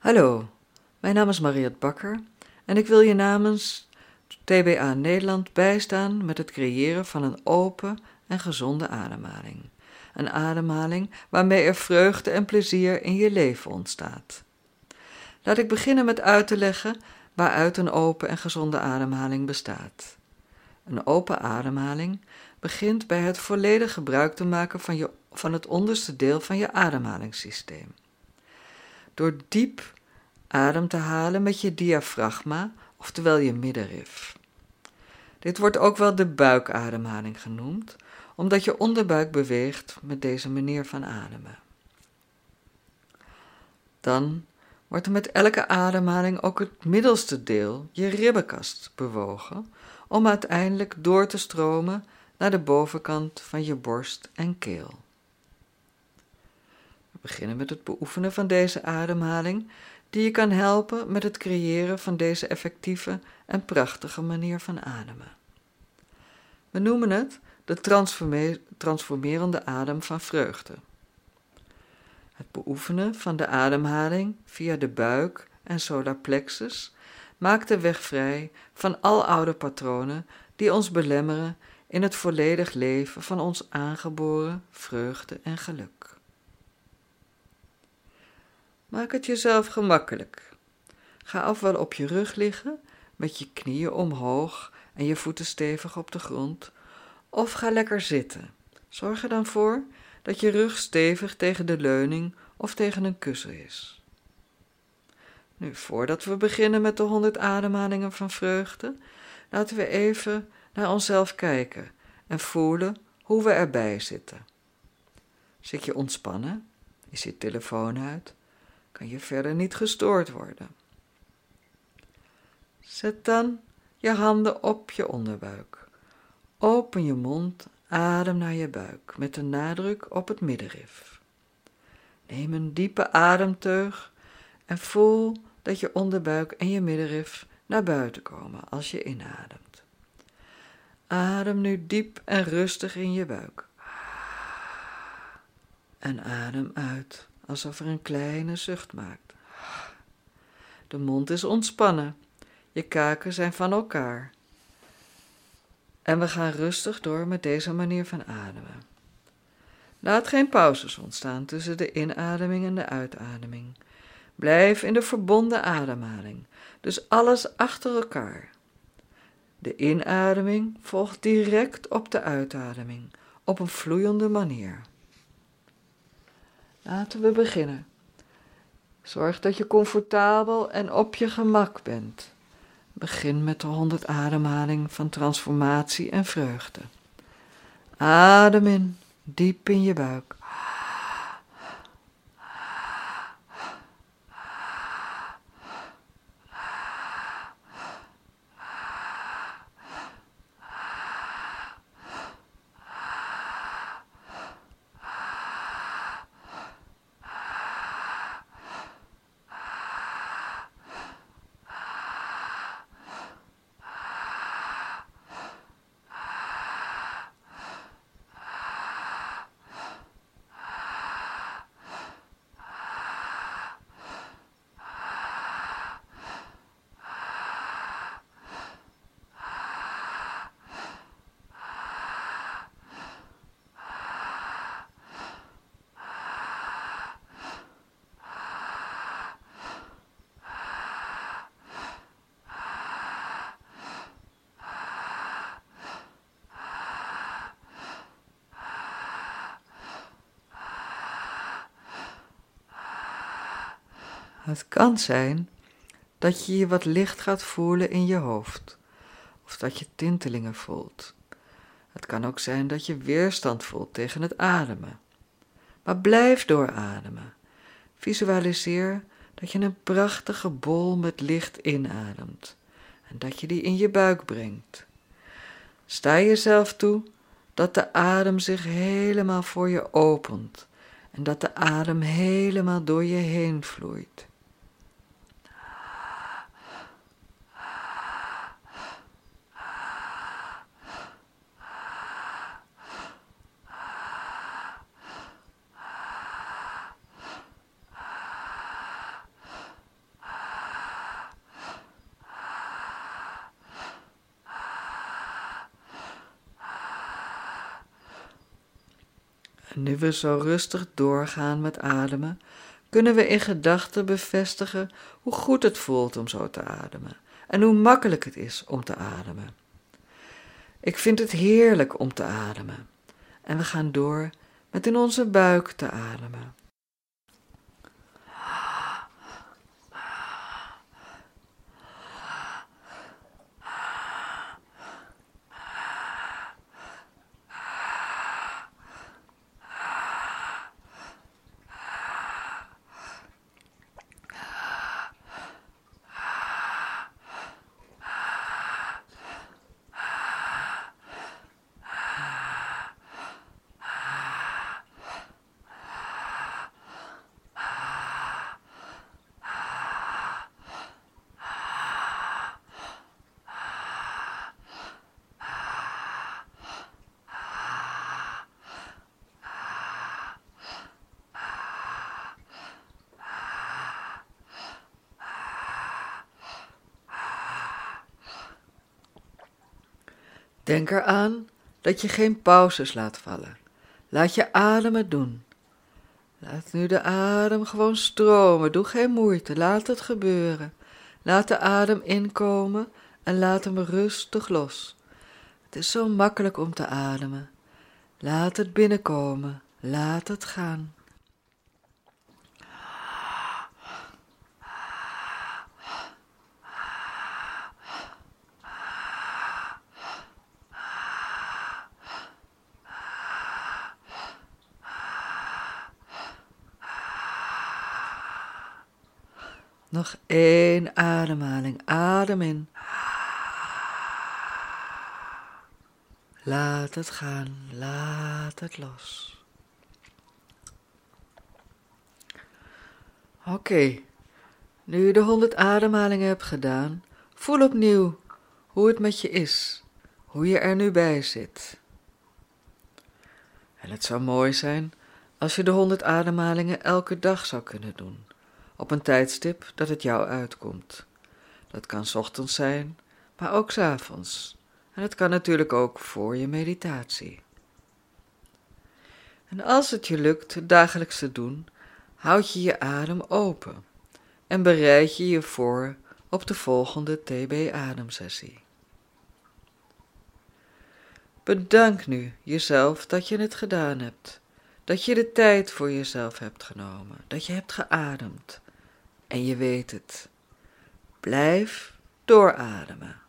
Hallo, mijn naam is Mariette Bakker en ik wil je namens TBA Nederland bijstaan met het creëren van een open en gezonde ademhaling. Een ademhaling waarmee er vreugde en plezier in je leven ontstaat. Laat ik beginnen met uit te leggen waaruit een open en gezonde ademhaling bestaat. Een open ademhaling begint bij het volledig gebruik te maken van het onderste deel van je ademhalingssysteem. Door diep adem te halen met je diafragma, oftewel je middenrif. Dit wordt ook wel de buikademhaling genoemd, omdat je onderbuik beweegt met deze manier van ademen. Dan wordt er met elke ademhaling ook het middelste deel, je ribbenkast, bewogen, om uiteindelijk door te stromen naar de bovenkant van je borst en keel. We beginnen met het beoefenen van deze ademhaling, die je kan helpen met het creëren van deze effectieve en prachtige manier van ademen. We noemen het de transformerende adem van vreugde. Het beoefenen van de ademhaling via de buik en solarplexus maakt de weg vrij van aloude patronen die ons belemmeren in het volledig leven van ons aangeboren vreugde en geluk. Maak het jezelf gemakkelijk. Ga ofwel op je rug liggen, met je knieën omhoog en je voeten stevig op de grond, of ga lekker zitten. Zorg er dan voor dat je rug stevig tegen de leuning of tegen een kussen is. Nu, voordat we beginnen met de 100 ademhalingen van vreugde, laten we even naar onszelf kijken en voelen hoe we erbij zitten. Zit je ontspannen? Is je telefoon uit? Kan je verder niet gestoord worden? Zet dan je handen op je onderbuik. Open je mond, adem naar je buik met de nadruk op het middenrif. Neem een diepe ademteug en voel dat je onderbuik en je middenrif naar buiten komen als je inademt. Adem nu diep en rustig in je buik. En adem uit alsof er een kleine zucht maakt. De mond is ontspannen, je kaken zijn van elkaar. En we gaan rustig door met deze manier van ademen. Laat geen pauzes ontstaan tussen de inademing en de uitademing. Blijf in de verbonden ademhaling, dus alles achter elkaar. De inademing volgt direct op de uitademing, op een vloeiende manier. Laten we beginnen. Zorg dat je comfortabel en op je gemak bent. Begin met de 100 ademhaling van transformatie en vreugde. Adem in, diep in je buik. Het kan zijn dat je je wat licht gaat voelen in je hoofd, of dat je tintelingen voelt. Het kan ook zijn dat je weerstand voelt tegen het ademen. Maar blijf doorademen. Visualiseer dat je een prachtige bol met licht inademt en dat je die in je buik brengt. Sta jezelf toe dat de adem zich helemaal voor je opent en dat de adem helemaal door je heen vloeit. En nu we zo rustig doorgaan met ademen, kunnen we in gedachten bevestigen hoe goed het voelt om zo te ademen en hoe makkelijk het is om te ademen. Ik vind het heerlijk om te ademen en we gaan door met in onze buik te ademen. Denk eraan dat je geen pauzes laat vallen. Laat je ademen doen. Laat nu de adem gewoon stromen. Doe geen moeite. Laat het gebeuren. Laat de adem inkomen en laat hem rustig los. Het is zo makkelijk om te ademen. Laat het binnenkomen. Laat het gaan. Nog 1 ademhaling. Adem in. Laat het gaan. Laat het los. Oké. Nu je de 100 ademhalingen hebt gedaan, voel opnieuw hoe het met je is. Hoe je er nu bij zit. En het zou mooi zijn als je de 100 ademhalingen elke dag zou kunnen doen. Op een tijdstip dat het jou uitkomt. Dat kan 's ochtends zijn, maar ook 's avonds. En het kan natuurlijk ook voor je meditatie. En als het je lukt het dagelijks te doen, houd je je adem open en bereid je je voor op de volgende TB-ademsessie. Bedank nu jezelf dat je het gedaan hebt, dat je de tijd voor jezelf hebt genomen, dat je hebt geademd. En je weet het. Blijf doorademen.